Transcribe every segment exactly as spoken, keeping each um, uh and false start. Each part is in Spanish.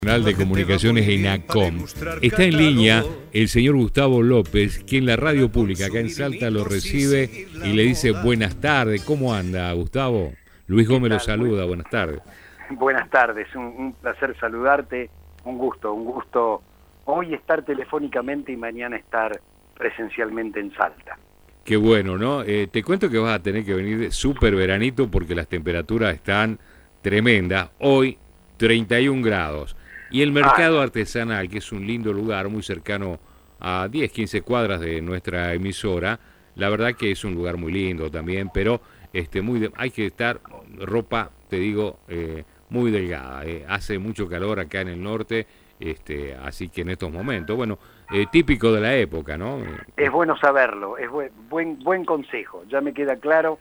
Nacional de Comunicaciones ENACOM. Está en línea el señor Gustavo López, quien la radio pública acá en Salta lo recibe y le dice buenas tardes. ¿Cómo anda, Gustavo? Luis Gómez lo saluda, buenas tardes. Buenas tardes, un, un placer saludarte, un gusto, un gusto hoy estar telefónicamente y mañana estar presencialmente en Salta. Qué bueno, ¿no? Eh, te cuento que vas a tener que venir súper veranito porque las temperaturas están tremendas. Hoy treinta y un grados. Y el mercado ah, artesanal, que es un lindo lugar, muy cercano a diez, quince cuadras de nuestra emisora, la verdad que es un lugar muy lindo también, pero este, muy de, hay que estar, ropa, te digo, eh, muy delgada. Eh. Hace mucho calor acá en el norte, este, así que en estos momentos, bueno, eh, típico de la época, ¿no? Es bueno saberlo, es buen, buen, buen consejo. Ya me queda claro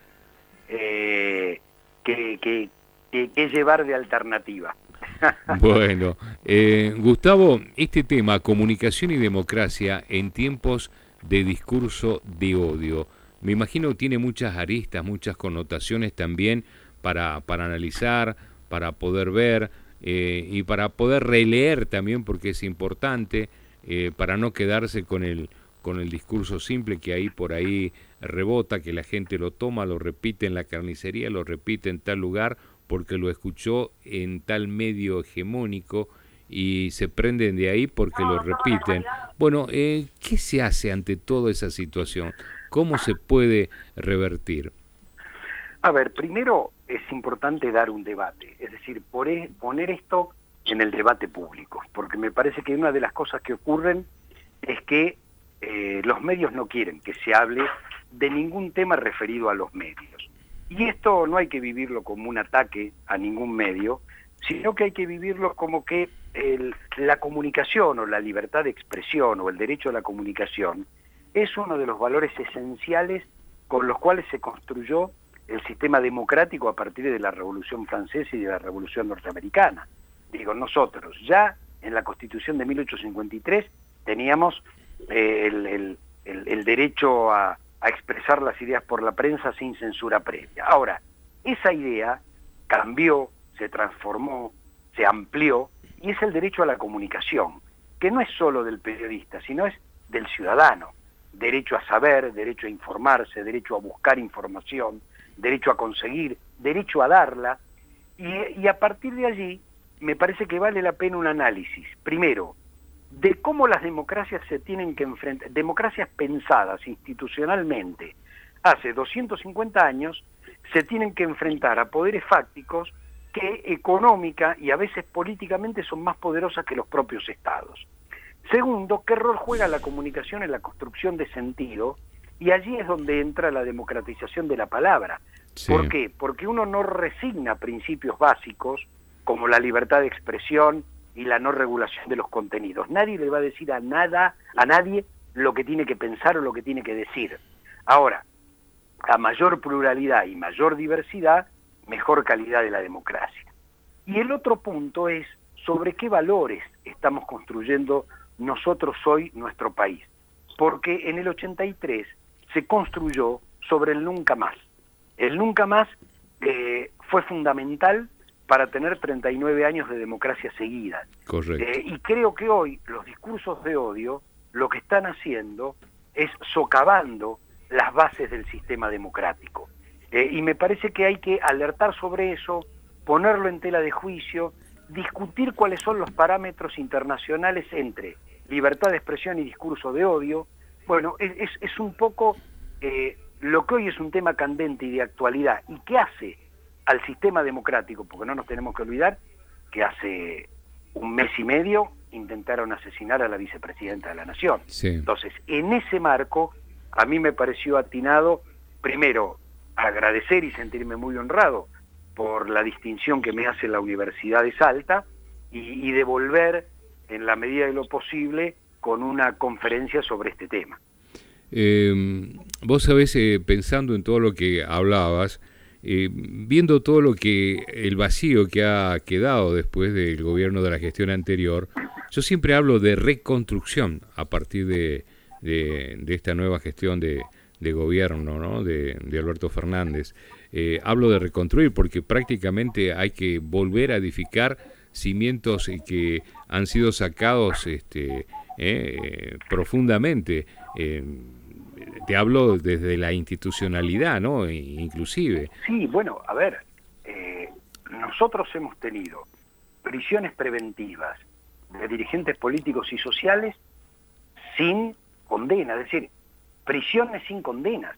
eh, que, que, que, que llevar de alternativa. Bueno, eh, Gustavo, este tema, comunicación y democracia en tiempos de discurso de odio, me imagino que tiene muchas aristas, muchas connotaciones también para, para analizar, para poder ver eh, y para poder releer también, porque es importante, eh, para no quedarse con el, con el discurso simple que ahí por ahí rebota, que la gente lo toma, lo repite en la carnicería, lo repite en tal lugar, porque lo escuchó en tal medio hegemónico y se prenden de ahí porque lo repiten. Bueno, eh, ¿qué se hace ante toda esa situación? ¿Cómo se puede revertir? A ver, primero es importante dar un debate, es decir, poner esto en el debate público, porque me parece que una de las cosas que ocurren es que eh, los medios no quieren que se hable de ningún tema referido a los medios. Y esto no hay que vivirlo como un ataque a ningún medio, sino que hay que vivirlo como que el, la comunicación o la libertad de expresión o el derecho a la comunicación es uno de los valores esenciales con los cuales se construyó el sistema democrático a partir de la Revolución Francesa y de la Revolución Norteamericana. Digo, nosotros ya en la Constitución de mil ochocientos cincuenta y tres teníamos eh, el, el, el, el derecho a... a expresar las ideas por la prensa sin censura previa. Ahora, esa idea cambió, se transformó, se amplió, y es el derecho a la comunicación, que no es solo del periodista, sino es del ciudadano. Derecho a saber, derecho a informarse, derecho a buscar información, derecho a conseguir, derecho a darla, y, y a partir de allí me parece que vale la pena un análisis. Primero, de cómo las democracias se tienen que enfrentar, democracias pensadas institucionalmente hace doscientos cincuenta años, se tienen que enfrentar a poderes fácticos que económica y a veces políticamente son más poderosas que los propios estados. Segundo, qué rol juega la comunicación en la construcción de sentido, y allí es donde entra la democratización de la palabra. Sí. ¿Por qué? Porque uno no resigna principios básicos como la libertad de expresión y la no regulación de los contenidos. Nadie le va a decir a nada, a nadie lo que tiene que pensar o lo que tiene que decir. Ahora, a mayor pluralidad y mayor diversidad, mejor calidad de la democracia. Y el otro punto es sobre qué valores estamos construyendo nosotros hoy nuestro país. Porque en el ochenta y tres se construyó sobre el nunca más. El nunca más eh, fue fundamental para tener treinta y nueve años de democracia seguida. Correcto. Eh, y creo que hoy los discursos de odio lo que están haciendo es socavando las bases del sistema democrático. Eh, y me parece que hay que alertar sobre eso, ponerlo en tela de juicio, discutir cuáles son los parámetros internacionales entre libertad de expresión y discurso de odio. Bueno, es, es, es un poco eh, lo que hoy es un tema candente y de actualidad, y qué hace al sistema democrático, porque no nos tenemos que olvidar que hace un mes y medio intentaron asesinar a la vicepresidenta de la Nación. Sí. Entonces, en ese marco, a mí me pareció atinado, primero, agradecer y sentirme muy honrado por la distinción que me hace la Universidad de Salta, y, y devolver, en la medida de lo posible, con una conferencia sobre este tema. Eh, vos sabés, eh, pensando en todo lo que hablabas, Eh, viendo todo lo que el vacío que ha quedado después del gobierno de la gestión anterior, yo siempre hablo de reconstrucción a partir de, de, de esta nueva gestión de, de gobierno, ¿no? de, de Alberto Fernández. Eh, hablo de reconstruir porque prácticamente hay que volver a edificar cimientos que han sido sacados este, eh, profundamente. Eh, te hablo desde la institucionalidad, ¿no? Inclusive. Sí, bueno, a ver, eh, nosotros hemos tenido prisiones preventivas de dirigentes políticos y sociales sin condena, es decir, prisiones sin condenas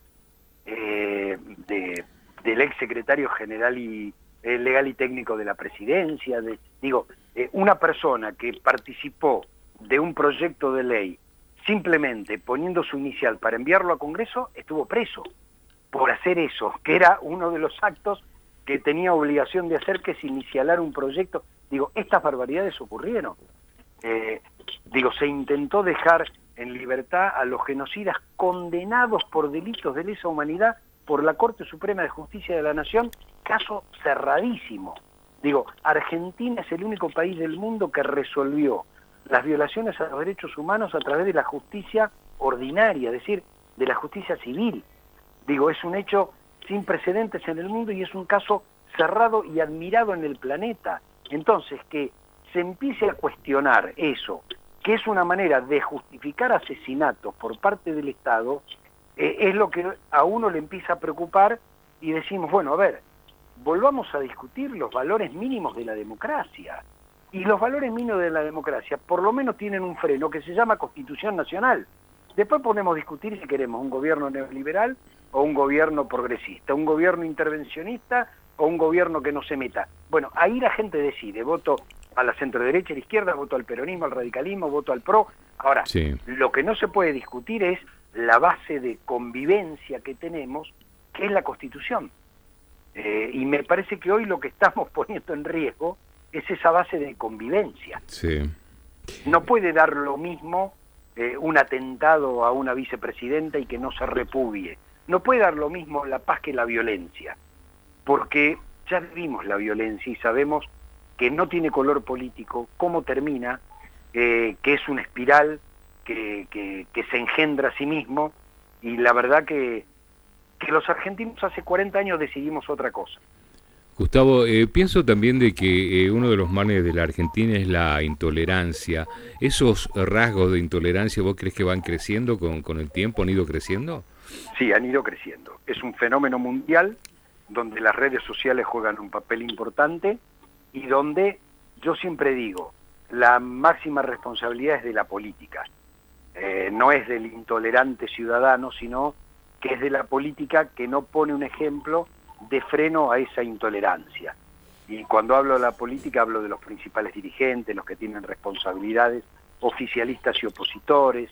eh, de, del ex secretario general y eh, legal y técnico de la presidencia, de, digo, eh, una persona que participó de un proyecto de ley simplemente poniendo su inicial para enviarlo a Congreso, estuvo preso por hacer eso, que era uno de los actos que tenía obligación de hacer, que es inicialar un proyecto. Digo, estas barbaridades ocurrieron. Eh, digo, se intentó dejar en libertad a los genocidas condenados por delitos de lesa humanidad por la Corte Suprema de Justicia de la Nación, caso cerradísimo. Digo, Argentina es el único país del mundo que resolvió las violaciones a los derechos humanos a través de la justicia ordinaria, es decir, de la justicia civil. Digo, es un hecho sin precedentes en el mundo y es un caso cerrado y admirado en el planeta. Entonces, que se empiece a cuestionar eso, que es una manera de justificar asesinatos por parte del Estado, eh, es lo que a uno le empieza a preocupar y decimos, bueno, a ver, volvamos a discutir los valores mínimos de la democracia. Y los valores mínimos de la democracia por lo menos tienen un freno que se llama Constitución Nacional. Después podemos discutir si queremos un gobierno neoliberal o un gobierno progresista, un gobierno intervencionista o un gobierno que no se meta. Bueno, ahí la gente decide, voto a la centro-derecha, a la izquierda, voto al peronismo, al radicalismo, voto al PRO. Ahora, sí, lo que no se puede discutir es la base de convivencia que tenemos, que es la Constitución. Eh, y me parece que hoy lo que estamos poniendo en riesgo es esa base de convivencia. Sí. No puede dar lo mismo eh, un atentado a una vicepresidenta y que no se repudie. No puede dar lo mismo la paz que la violencia, porque ya vivimos la violencia y sabemos que no tiene color político, cómo termina, eh, que es una espiral que, que, que se engendra a sí mismo, y la verdad que, que los argentinos hace cuarenta años decidimos otra cosa. Gustavo, eh, pienso también de que eh, uno de los males de la Argentina es la intolerancia. ¿Esos rasgos de intolerancia vos crees que van creciendo con, con el tiempo, han ido creciendo? Sí, han ido creciendo. Es un fenómeno mundial donde las redes sociales juegan un papel importante y donde, yo siempre digo, la máxima responsabilidad es de la política. Eh, no es del intolerante ciudadano, sino que es de la política que no pone un ejemplo de freno a esa intolerancia. Y cuando hablo de la política hablo de los principales dirigentes, los que tienen responsabilidades, oficialistas y opositores.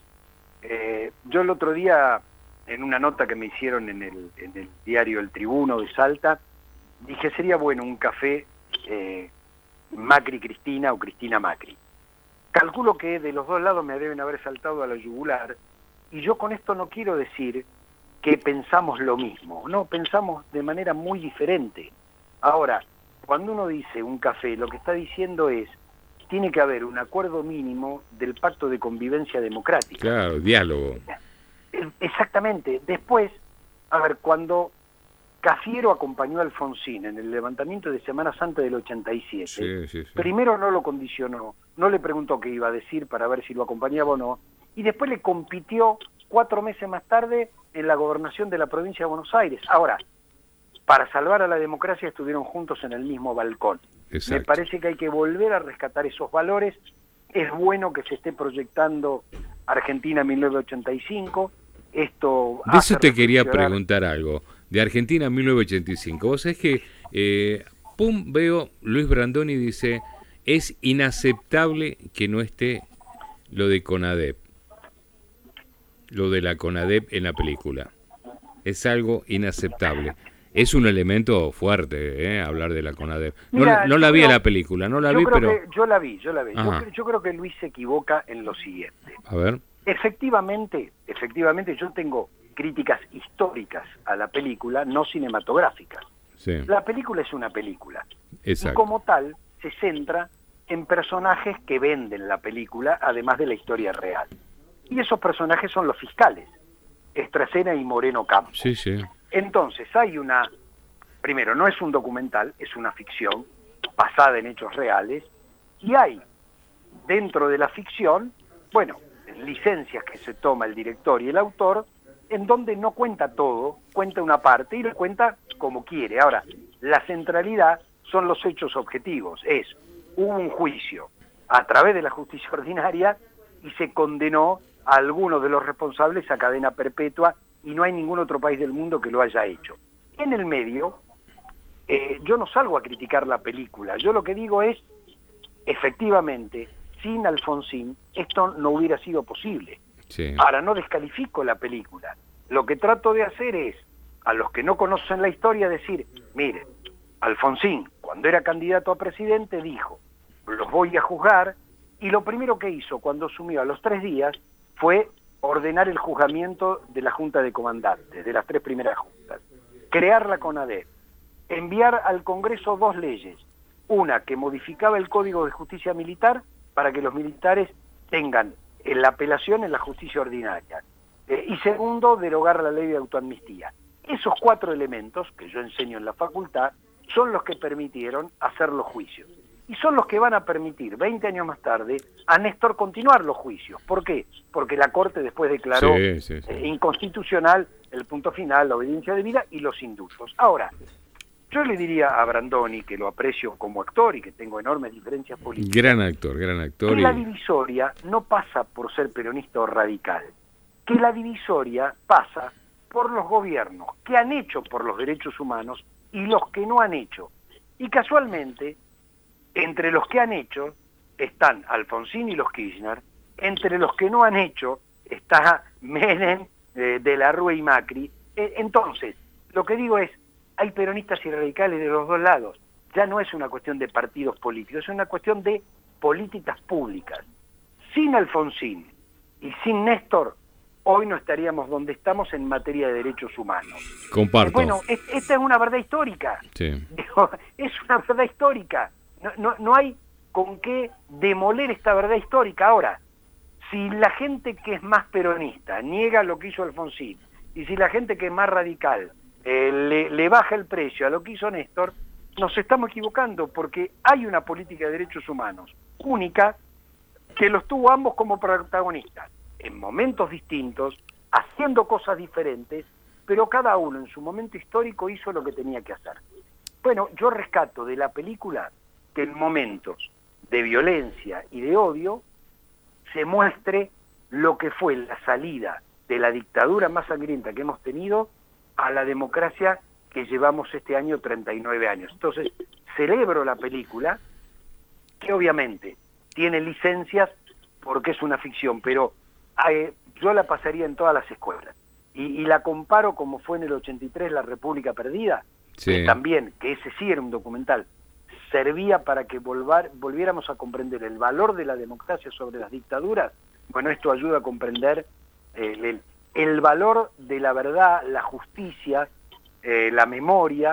Eh, yo el otro día, en una nota que me hicieron en el, en el diario El Tribuno de Salta, dije, sería bueno un café eh, Macri-Cristina o Cristina-Macri. Calculo que de los dos lados me deben haber saltado a la yugular, y yo con esto no quiero decir que pensamos lo mismo, no, pensamos de manera muy diferente. Ahora, cuando uno dice un café, lo que está diciendo es, tiene que haber un acuerdo mínimo del pacto de convivencia democrática. Claro, diálogo. Exactamente. Después, a ver, cuando Cafiero acompañó a Alfonsín en el levantamiento de Semana Santa del ochenta y siete, sí, sí, sí. Primero no lo condicionó, no le preguntó qué iba a decir para ver si lo acompañaba o no, y después le compitió cuatro meses más tarde en la gobernación de la provincia de Buenos Aires. Ahora, para salvar a la democracia estuvieron juntos en el mismo balcón. Exacto. Me parece que hay que volver a rescatar esos valores. Es bueno que se esté proyectando Argentina mil novecientos ochenta y cinco. Esto de eso te quería preguntar algo. De Argentina mil novecientos ochenta y cinco. Vos sabés que, eh, pum, veo Luis Brandoni dice, es inaceptable que no esté lo de CONADEP. Lo de la CONADEP en la película. Es algo inaceptable. Es un elemento fuerte, ¿eh? Hablar de la CONADEP. No, Mira, no la vi en la película, no la vi, pero... Que yo la vi, yo la vi. Yo, yo creo que Luis se equivoca en lo siguiente. A ver. Efectivamente, efectivamente yo tengo críticas históricas a la película, no cinematográficas. Sí. La película es una película. Exacto. Y como tal, se centra en personajes que venden la película, además de la historia real. Y esos personajes son los fiscales, Estracena y Moreno Campos. Sí, sí. Entonces hay una, primero, no es un documental, es una ficción basada en hechos reales, Y hay, dentro de la ficción, bueno, licencias que se toma el director y el autor, en donde no cuenta todo, cuenta una parte y lo cuenta como quiere. Ahora, la centralidad son los hechos objetivos, es, hubo un juicio a través de la justicia ordinaria y se condenó a algunos de los responsables a cadena perpetua y no hay ningún otro país del mundo que lo haya hecho. En el medio, eh, yo no salgo a criticar la película, yo lo que digo es, efectivamente, sin Alfonsín esto no hubiera sido posible. Sí. Ahora, no descalifico la película. Lo que trato de hacer es, a los que no conocen la historia, decir, miren, Alfonsín, cuando era candidato a presidente, dijo, los voy a juzgar, y lo primero que hizo cuando asumió a los tres días fue ordenar el juzgamiento de la Junta de Comandantes, de las tres primeras juntas, crear la CONADEP, enviar al Congreso dos leyes, una que modificaba el Código de Justicia Militar para que los militares tengan la apelación en la justicia ordinaria, eh, y segundo, derogar la ley de autoamnistía. Esos cuatro elementos, que yo enseño en la facultad, son los que permitieron hacer los juicios. Y son los que van a permitir, veinte años más tarde, a Néstor continuar los juicios. ¿Por qué? Porque la Corte después declaró sí, sí, sí. Eh, inconstitucional el punto final, la obediencia debida y los indultos. Ahora, yo le diría a Brandoni, que lo aprecio como actor y que tengo enormes diferencias políticas. Gran actor, gran actor. Que y... la divisoria no pasa por ser peronista o radical. Que la divisoria pasa por los gobiernos que han hecho por los derechos humanos y los que no han hecho. Y casualmente, entre los que han hecho están Alfonsín y los Kirchner, entre los que no han hecho está Menem, eh, De la Rúa y Macri. Eh, entonces, lo que digo es, hay peronistas y radicales de los dos lados. Ya no es una cuestión de partidos políticos, es una cuestión de políticas públicas. Sin Alfonsín y sin Néstor, hoy no estaríamos donde estamos en materia de derechos humanos. Comparto. Bueno, es, esta es una verdad histórica. Sí. Digo, es una verdad histórica. No, no, no hay con qué demoler esta verdad histórica. Ahora, si la gente que es más peronista niega lo que hizo Alfonsín, y si la gente que es más radical eh, le, le baja el precio a lo que hizo Néstor, nos estamos equivocando, porque hay una política de derechos humanos única que los tuvo ambos como protagonistas, en momentos distintos, haciendo cosas diferentes, pero cada uno en su momento histórico hizo lo que tenía que hacer. Bueno, yo rescato de la película que en momentos de violencia y de odio se muestre lo que fue la salida de la dictadura más sangrienta que hemos tenido a la democracia que llevamos este año treinta y nueve años. Entonces, celebro la película, que obviamente tiene licencias porque es una ficción, pero eh, yo la pasaría en todas las escuelas. Y, y la comparo como fue en el ochenta y tres La República Perdida, sí. que también, que ese sí era un documental, servía para que volvar, volviéramos a comprender el valor de la democracia sobre las dictaduras. Bueno, esto ayuda a comprender eh, el, el valor de la verdad, la justicia, eh, la memoria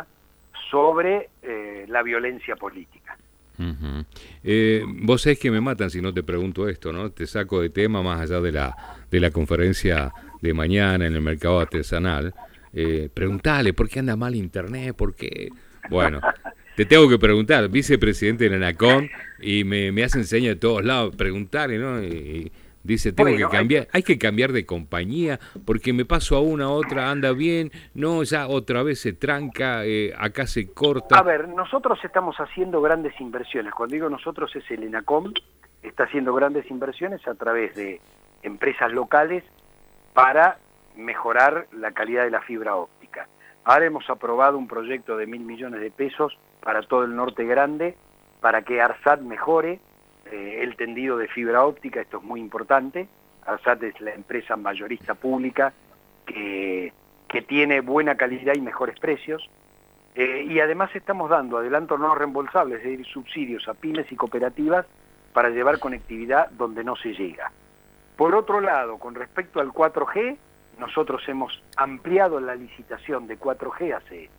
sobre eh, la violencia política. Uh-huh. eh, vos sabés que me matan si no te pregunto esto, ¿no? Te saco de tema más allá de la, de la conferencia de mañana en el mercado artesanal. Eh, preguntale, ¿por qué anda mal internet? ¿Por qué? Bueno... Te tengo que preguntar, vicepresidente del ANACOM, y me, me hacen señas de todos lados, preguntarle, ¿no? Y dice, tengo bueno, que cambiar, hay... hay que cambiar de compañía, porque me paso a una a otra, anda bien, no, ya otra vez se tranca, eh, acá se corta. A ver, nosotros estamos haciendo grandes inversiones, cuando digo nosotros es el ENACOM, está haciendo grandes inversiones a través de empresas locales para mejorar la calidad de la fibra óptica. Ahora hemos aprobado un proyecto de mil millones de pesos para todo el norte grande, para que ARSAT mejore eh, el tendido de fibra óptica. Esto es muy importante. ARSAT es la empresa mayorista pública que, que tiene buena calidad y mejores precios. Eh, y además estamos dando adelantos no reembolsables, es decir, subsidios a pymes y cooperativas para llevar conectividad donde no se llega. Por otro lado, con respecto al cuatro G, nosotros hemos ampliado la licitación de cuatro G hace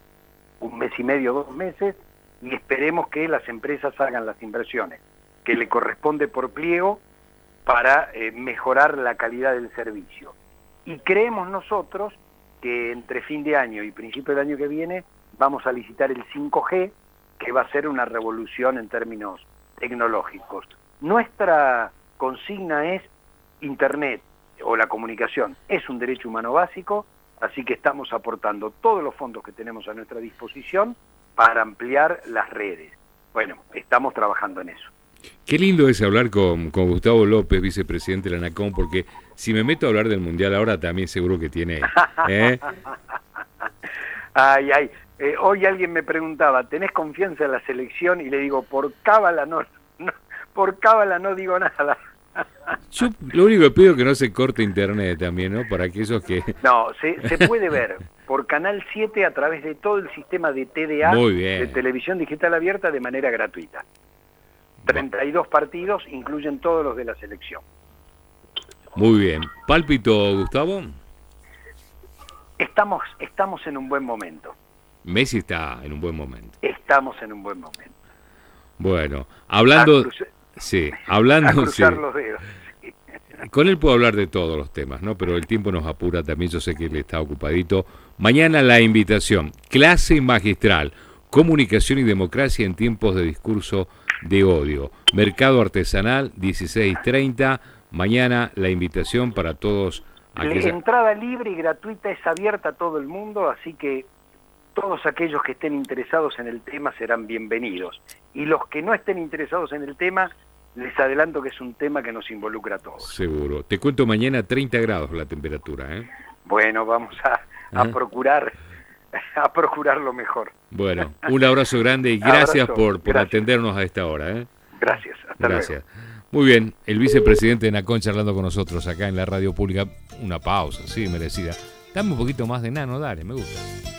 un mes y medio, dos meses, y esperemos que las empresas hagan las inversiones que le corresponde por pliego para eh, mejorar la calidad del servicio. Y creemos nosotros que entre fin de año y principio del año que viene vamos a licitar el cinco G, que va a ser una revolución en términos tecnológicos. Nuestra consigna es Internet o la comunicación es un derecho humano básico, así que estamos aportando todos los fondos que tenemos a nuestra disposición para ampliar las redes. Bueno, estamos trabajando en eso. Qué lindo es hablar con, con Gustavo López, vicepresidente de la ANACOM, porque si me meto a hablar del Mundial ahora también seguro que tiene... ¿eh? Ay, ay. Eh, hoy alguien me preguntaba, ¿tenés confianza en la selección? Y le digo, por cábala no, no, por cábala no digo nada. Yo lo único que pido es que no se corte internet también, ¿no? Para aquellos que... No, se, se puede ver por Canal siete a través de todo el sistema de T D A, Muy bien. de televisión digital abierta, de manera gratuita. treinta y dos partidos, incluyen todos los de la selección. Muy bien. ¿Pálpito, Gustavo? Estamos, estamos en un buen momento. Messi está en un buen momento. Estamos en un buen momento. Bueno, hablando... Cruce... Sí, hablando... A cruzar sí. los dedos. Sí. Con él puedo hablar de todos los temas, ¿no? Pero el tiempo nos apura también, yo sé que él está ocupadito. Mañana la invitación, clase magistral, comunicación y democracia en tiempos de discurso de odio. Mercado artesanal, dieciséis treinta. Mañana la invitación para todos. Aquella... La entrada libre y gratuita, es abierta a todo el mundo, así que todos aquellos que estén interesados en el tema serán bienvenidos. Y los que no estén interesados en el tema, les adelanto que es un tema que nos involucra a todos. Seguro. Te cuento mañana treinta grados la temperatura, ¿eh? Bueno, vamos a, a procurar a procurar lo mejor. Bueno, un abrazo grande y gracias abrazo, por, por gracias. atendernos a esta hora, ¿eh? Gracias, hasta gracias. luego. Muy bien, el vicepresidente de ANACOM charlando con nosotros acá en la radio pública. Una pausa, sí, merecida. Dame un poquito más de nano, dale, me gusta.